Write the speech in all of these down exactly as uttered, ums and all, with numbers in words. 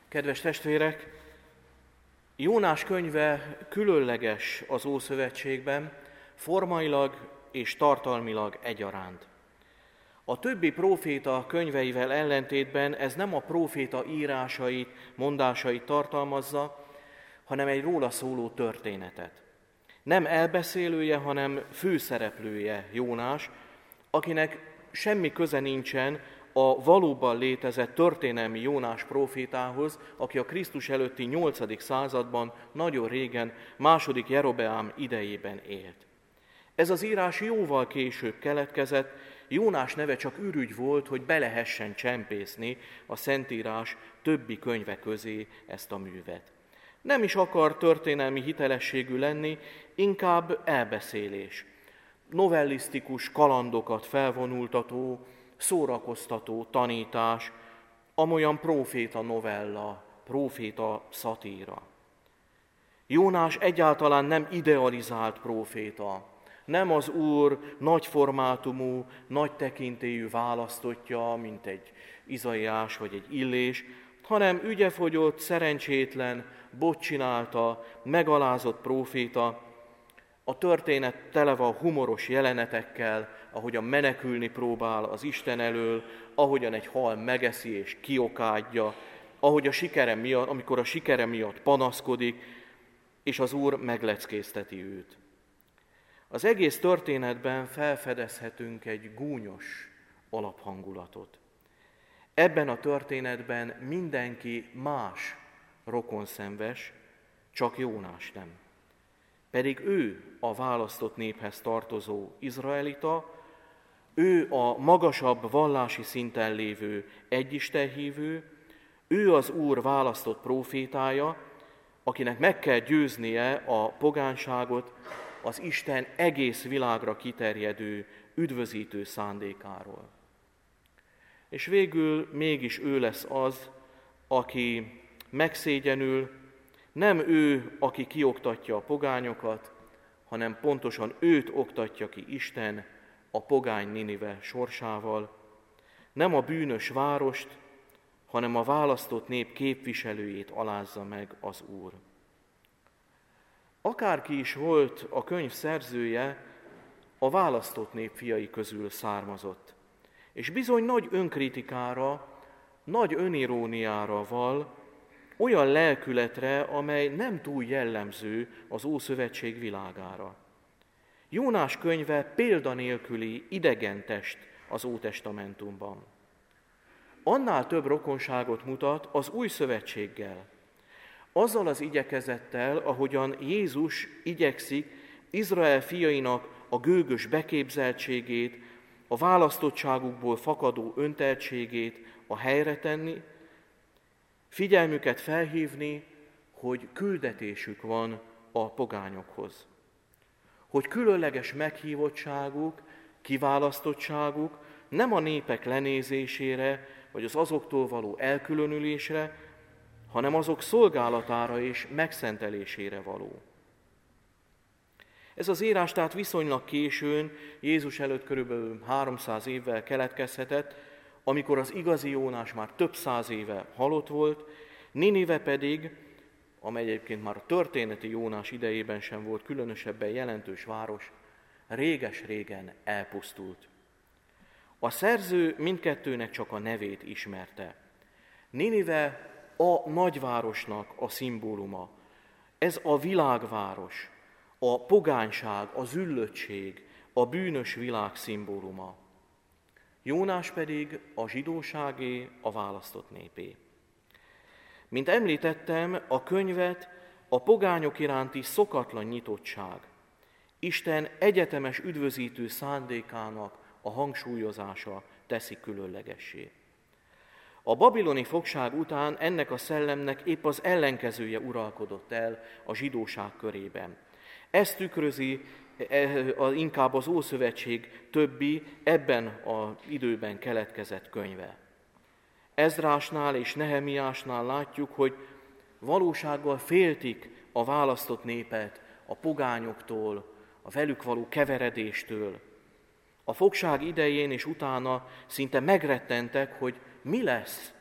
Kedves testvérek, Jónás könyve különleges az Ószövetségben, formailag és tartalmilag egyaránt. A többi próféta könyveivel ellentétben ez nem a próféta írásait, mondásait tartalmazza, hanem egy róla szóló történetet. Nem elbeszélője, hanem főszereplője Jónás, akinek semmi köze nincsen a valóban létezett történelmi Jónás prófétához, aki a Krisztus előtti nyolcadik században, nagyon régen, második Jerobeám idejében élt. Ez az írás jóval később keletkezett, Jónás neve csak ürügy volt, hogy be lehessen csempészni a Szentírás többi könyve közé ezt a művet. Nem is akar történelmi hitelességű lenni, inkább elbeszélés. Novellisztikus kalandokat felvonultató, szórakoztató tanítás, amolyan próféta novella, próféta szatíra. Jónás egyáltalán nem idealizált próféta, nem az Úr nagy formátumú, nagy tekintélyű választottja, mint egy Izaiás vagy egy Illés, hanem ügyefogyott, szerencsétlen, botcsinálta, megalázott próféta. A történet tele van humoros jelenetekkel, ahogyan menekülni próbál az Isten elől, ahogyan egy hal megeszi és kiokádja, ahogy a sikere miatt, amikor a sikere miatt panaszkodik, és az Úr megleckézteti őt. Az egész történetben felfedezhetünk egy gúnyos alaphangulatot. Ebben a történetben mindenki más rokonszenves, csak Jónás nem. Pedig ő a választott néphez tartozó izraelita, ő a magasabb vallási szinten lévő egyistenhívő, ő az Úr választott prófétája, akinek meg kell győznie a pogánságot az Isten egész világra kiterjedő, üdvözítő szándékáról. És végül mégis ő lesz az, aki megszégyenül, nem ő, aki kioktatja a pogányokat, hanem pontosan őt oktatja ki Isten a pogány Ninive sorsával. Nem a bűnös várost, hanem a választott nép képviselőjét alázza meg az Úr. Akárki is volt a könyv szerzője, a választott nép fiai közül származott. És bizony nagy önkritikára, nagy öniróniára val, olyan lelkületre, amely nem túl jellemző az Ószövetség világára. Jónás könyve példanélküli idegen test az Ótestamentumban. Annál több rokonságot mutat az Új Szövetséggel. Azzal az igyekezettel, ahogyan Jézus igyekszik Izrael fiainak a gőgös beképzeltségét, a választottságukból fakadó önteltségét a helyre tenni, figyelmüket felhívni, hogy küldetésük van a pogányokhoz. Hogy különleges meghívottságuk, kiválasztottságuk nem a népek lenézésére, vagy az azoktól való elkülönülésre, hanem azok szolgálatára és megszentelésére való. Ez az írás tehát viszonylag későn, Jézus előtt körülbelül háromszáz évvel keletkezhetett, amikor az igazi Jónás már több száz éve halott volt, Ninive pedig, amely egyébként már a történeti Jónás idejében sem volt különösebben jelentős város, réges-régen elpusztult. A szerző mindkettőnek csak a nevét ismerte. Ninive a nagyvárosnak a szimbóluma. Ez a világváros, a pogányság, a züllöttség, a bűnös világ szimbóluma. Jónás pedig a zsidóságé, a választott népé. Mint említettem, a könyvet a pogányok iránti szokatlan nyitottság, Isten egyetemes üdvözítő szándékának a hangsúlyozása teszi különlegessé. A babiloni fogság után ennek a szellemnek épp az ellenkezője uralkodott el a zsidóság körében. Ezt tükrözi inkább az Ószövetség többi ebben az időben keletkezett könyve. Ezdrásnál és Nehemiásnál látjuk, hogy valósággal féltik a választott népet a pogányoktól, a velük való keveredéstől. A fogság idején és utána szinte megrettentek, hogy mi lesz,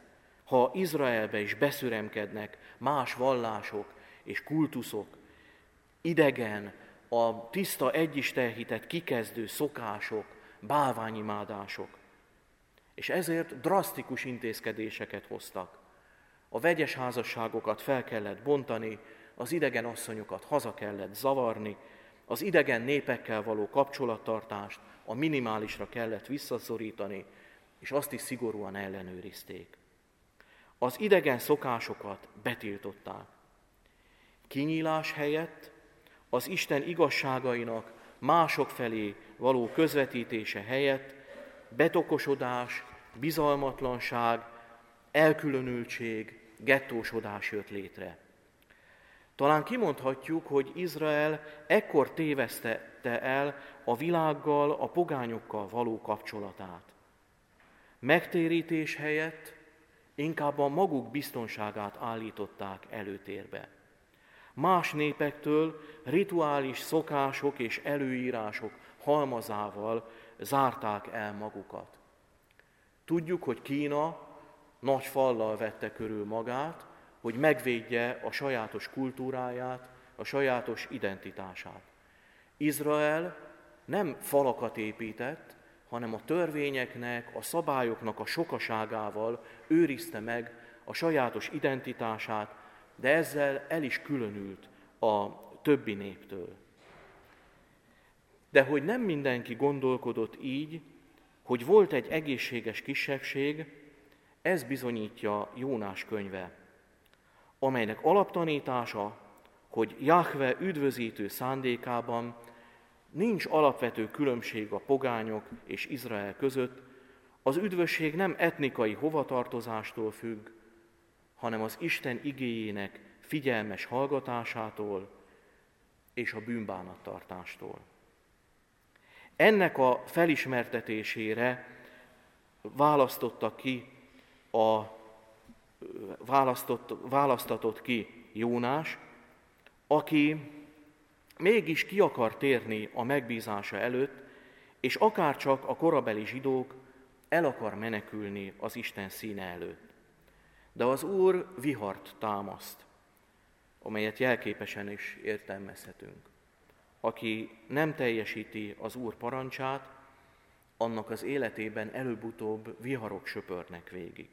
ha Izraelbe is beszüremkednek más vallások és kultuszok, idegen, a tiszta egyistenhitet kikezdő szokások, bálványimádások. És ezért drasztikus intézkedéseket hoztak. A vegyes házasságokat fel kellett bontani, az idegen asszonyokat haza kellett zavarni, az idegen népekkel való kapcsolattartást a minimálisra kellett visszaszorítani, és azt is szigorúan ellenőrizték. Az idegen szokásokat betiltották. Kinyílás helyett az Isten igazságainak mások felé való közvetítése helyett betokosodás, bizalmatlanság, elkülönültség, gettósodás jött létre. Talán kimondhatjuk, hogy Izrael ekkor tévesztette el a világgal, a pogányokkal való kapcsolatát. Megtérítés helyett inkább a maguk biztonságát állították előtérbe. Más népektől rituális szokások és előírások halmazával zárták el magukat. Tudjuk, hogy Kína nagy fallal vette körül magát, hogy megvédje a sajátos kultúráját, a sajátos identitását. Izrael nem falakat épített, hanem a törvényeknek, a szabályoknak a sokaságával őrizte meg a sajátos identitását, de ezzel el is különült a többi néptől. De hogy nem mindenki gondolkodott így, hogy volt egy egészséges kisebbség, ez bizonyítja Jónás könyve, amelynek alaptanítása, hogy Jahve üdvözítő szándékában nincs alapvető különbség a pogányok és Izrael között, az üdvösség nem etnikai hovatartozástól függ, hanem az Isten igéjének figyelmes hallgatásától és a bűnbánattartástól. Ennek a felismertetésére választotta ki a, választott, választatott ki Jónás, aki mégis ki akar térni a megbízása előtt, és akárcsak a korabeli zsidók el akar menekülni az Isten színe előtt. De az Úr vihart támaszt, amelyet jelképesen is értelmezhetünk. Aki nem teljesíti az Úr parancsát, annak az életében előbb-utóbb viharok söpörnek végig.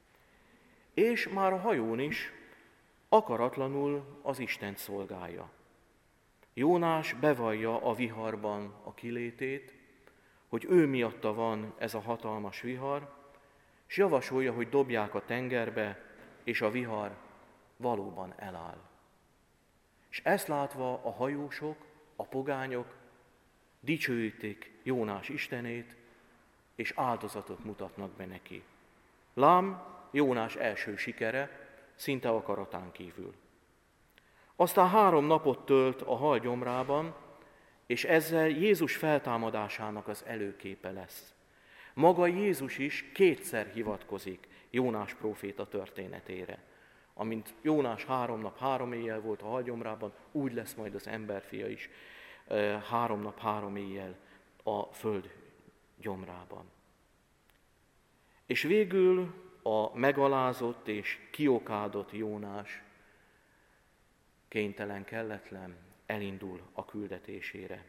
És már a hajón is akaratlanul az Istent szolgálja. Jónás bevallja a viharban a kilétét, hogy ő miatta van ez a hatalmas vihar, és javasolja, hogy dobják a tengerbe, és a vihar valóban eláll. És ezt látva a hajósok, a pogányok dicsőítik Jónás Istenét, és áldozatot mutatnak be neki. Lám Jónás első sikere, szinte akaratán kívül. Aztán három napot tölt a hal gyomrában, és ezzel Jézus feltámadásának az előképe lesz. Maga Jézus is kétszer hivatkozik Jónás próféta történetére. Amint Jónás három nap, három éjjel volt a halgyomrában, úgy lesz majd az emberfia is három nap, három éjjel a föld gyomrában. És végül a megalázott és kiokádott Jónás kénytelen, kelletlen, elindul a küldetésére.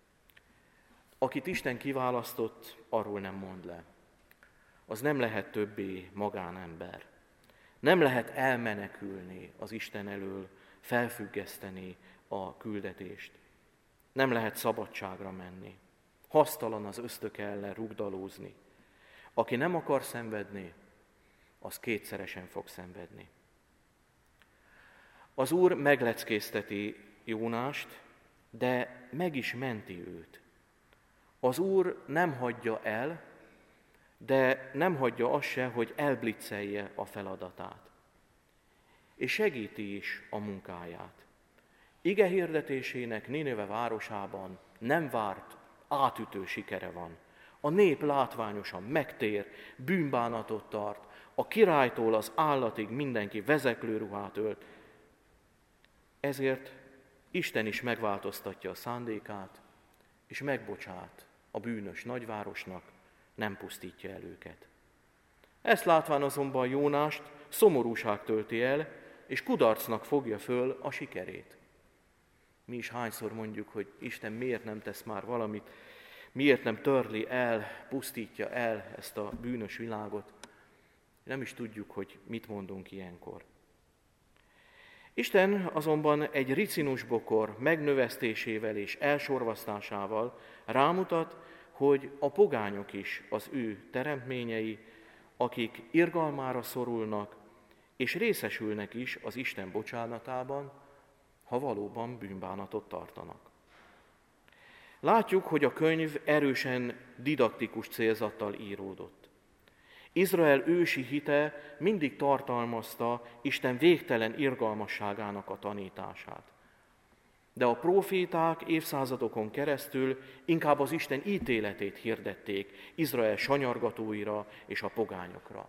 Akit Isten kiválasztott, arról nem mond le. Az nem lehet többé magánember. Nem lehet elmenekülni az Isten elől, felfüggeszteni a küldetést. Nem lehet szabadságra menni. Hasztalan az ösztöke ellen rugdalózni. Aki nem akar szenvedni, az kétszeresen fog szenvedni. Az Úr megleckézteti Jónást, de meg is menti őt. Az Úr nem hagyja el, de nem hagyja azt se, hogy elblitzelje a feladatát. És segíti is a munkáját. Ige hirdetésének Nineve városában nem várt átütő sikere van. A nép látványosan megtér, bűnbánatot tart, a királytól az állatig mindenki vezeklőruhát ölt. Ezért Isten is megváltoztatja a szándékát, és megbocsát a bűnös nagyvárosnak, nem pusztítja el őket. Ezt látván azonban Jónást szomorúság tölti el, és kudarcnak fogja föl a sikerét. Mi is hányszor mondjuk, hogy Isten miért nem tesz már valamit, miért nem törli el, pusztítja el ezt a bűnös világot. Nem is tudjuk, hogy mit mondunk ilyenkor. Isten azonban egy ricinus bokor megnövesztésével és elsorvasztásával rámutat, hogy a pogányok is az ő teremtményei, akik irgalmára szorulnak, és részesülnek is az Isten bocsánatában, ha valóban bűnbánatot tartanak. Látjuk, hogy a könyv erősen didaktikus célzattal íródott. Izrael ősi hite mindig tartalmazta Isten végtelen irgalmasságának a tanítását. De a próféták évszázadokon keresztül inkább az Isten ítéletét hirdették Izrael sanyargatóira és a pogányokra.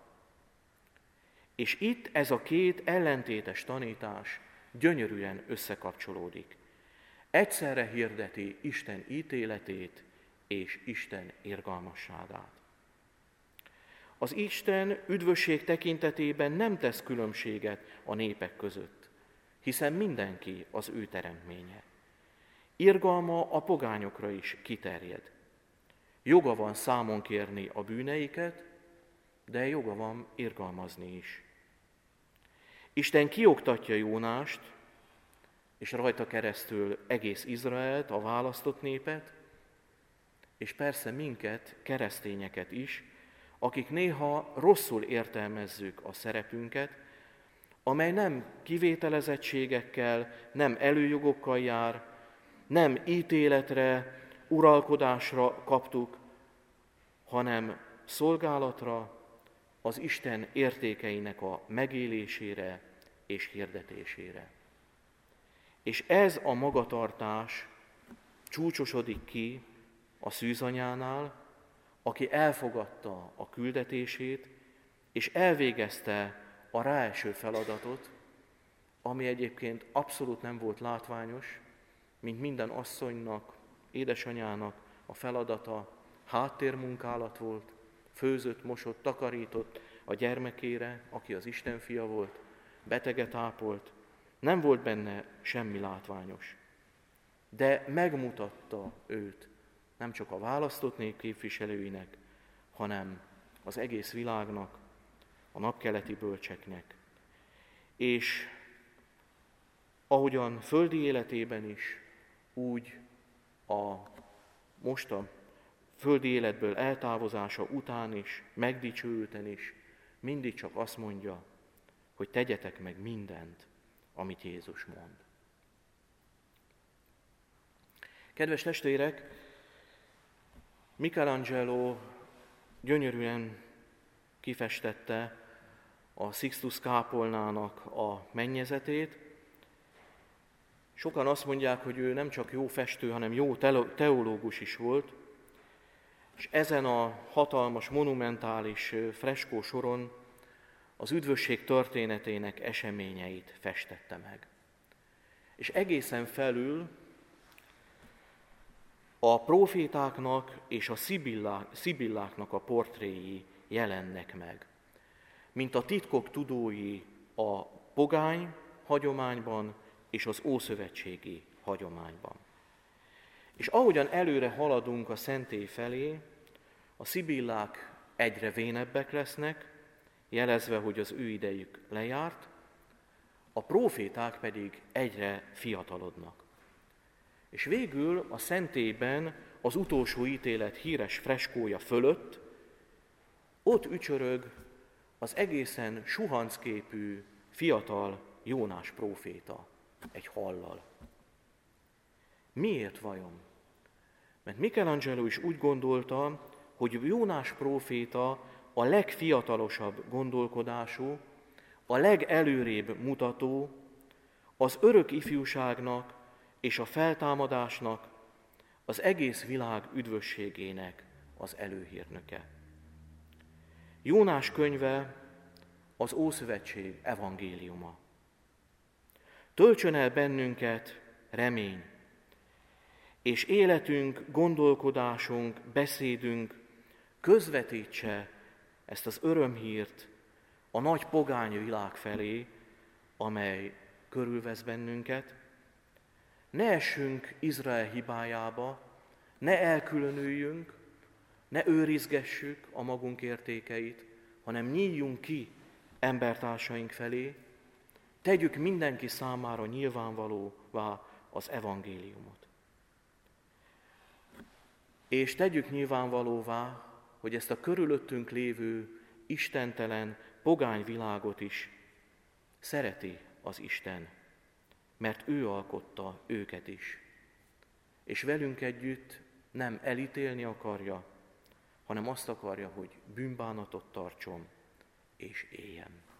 És itt ez a két ellentétes tanítás gyönyörűen összekapcsolódik. Egyszerre hirdeti Isten ítéletét és Isten irgalmasságát. Az Isten üdvösség tekintetében nem tesz különbséget a népek között, hiszen mindenki az ő teremtménye. Irgalma a pogányokra is kiterjed. Joga van számon kérni a bűneiket, de joga van irgalmazni is. Isten kioktatja Jónást, és rajta keresztül egész Izraelt, a választott népet, és persze minket, keresztényeket is, akik néha rosszul értelmezzük a szerepünket, amely nem kivételezettségekkel, nem előjogokkal jár, nem ítéletre, uralkodásra kaptuk, hanem szolgálatra, az Isten értékeinek a megélésére és hirdetésére. És ez a magatartás csúcsosodik ki a szűzanyánál, aki elfogadta a küldetését, és elvégezte a ráeső feladatot, ami egyébként abszolút nem volt látványos, mint minden asszonynak, édesanyának a feladata háttérmunkálat volt, főzött, mosott, takarított a gyermekére, aki az Isten fia volt, beteget ápolt, nem volt benne semmi látványos. De megmutatta őt nem csak a választott nép képviselőinek, hanem az egész világnak, a napkeleti bölcseknek. És ahogyan földi életében is, úgy a most a földi életből eltávozása után is, megdicsőülten is, mindig csak azt mondja, hogy tegyetek meg mindent, amit Jézus mond. Kedves testvérek, Michelangelo gyönyörűen kifestette a Sixtus kápolnának a mennyezetét. Sokan azt mondják, hogy ő nem csak jó festő, hanem jó teológus is volt, és ezen a hatalmas, monumentális freskó soron az üdvösség történetének eseményeit festette meg. És egészen felül a prófétáknak és a szibilláknak a portréi jelennek meg, mint a titkok tudói a pogány hagyományban és az ószövetségi hagyományban. És ahogyan előre haladunk a szentély felé, a szibillák egyre vénebbek lesznek, jelezve, hogy az ő idejük lejárt, a próféták pedig egyre fiatalodnak. És végül a szentélyben az utolsó ítélet híres freskója fölött ott ücsörög az egészen suhancképű, fiatal Jónás próféta egy hallal. Miért vajon? Mert Michelangelo is úgy gondolta, hogy Jónás próféta a legfiatalosabb gondolkodású, a legelőrébb mutató, az örök ifjúságnak és a feltámadásnak, az egész világ üdvösségének az előhírnöke. Jónás könyve az Ószövetség evangéliuma. Töltsön el bennünket remény, és életünk, gondolkodásunk, beszédünk közvetítse ezt az örömhírt a nagy pogány világ felé, amely körülvesz bennünket. Ne essünk Izrael hibájába, ne elkülönüljünk, ne őrizgessük a magunk értékeit, hanem nyíljunk ki embertársaink felé, tegyük mindenki számára nyilvánvalóvá az evangéliumot. És tegyük nyilvánvalóvá, hogy ezt a körülöttünk lévő istentelen, pogány világot is szereti az Isten, mert ő alkotta őket is. És velünk együtt nem elítélni akarja, hanem azt akarja, hogy bűnbánatot tartson és éljen.